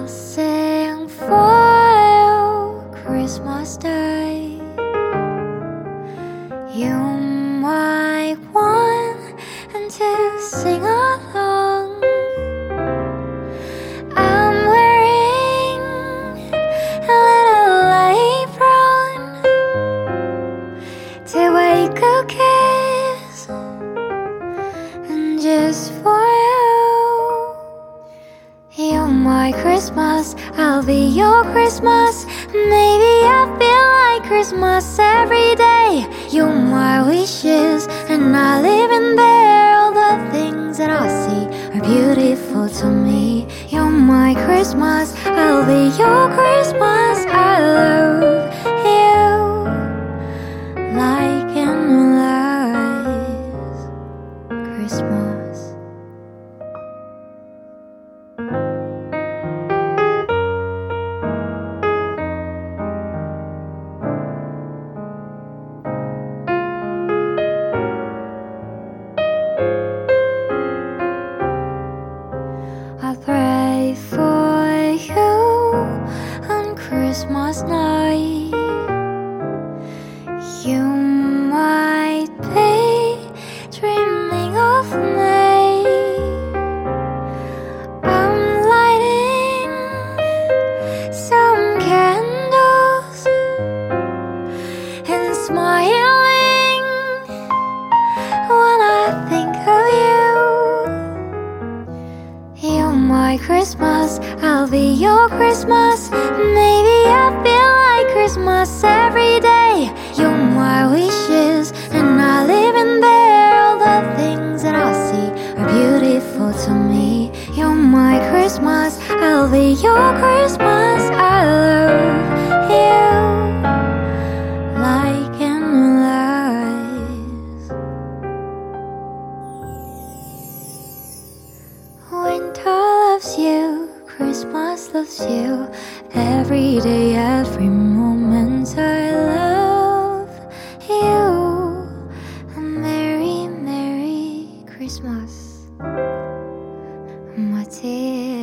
I'll sing for you Christmas Day. You might want to sing along. I'm wearing a little apron to bake cookies, and just for you. You're my Christmas, I'll be your Christmas. Maybe I feel like Christmas every day. You're my wishes, and I live in there. All the things that I see are beautiful to me. You're my Christmas, I'll be your Christmas. I love you like endless Christmas. I pray for you on Christmas night. You might be dreaming of me. I'm lighting some candles and smiling when I think of you. You're my Christmas, I'll be your Christmas. Maybe I feel like Christmas every day. You're my wishes, and I live in there. All the things that I see are beautiful to me. You're my Christmas, I'll be your Christmas. I love you like endless. Winter loves you, Christmas loves you. Every day, every moment I love you. A merry, merry Christmas, my dear.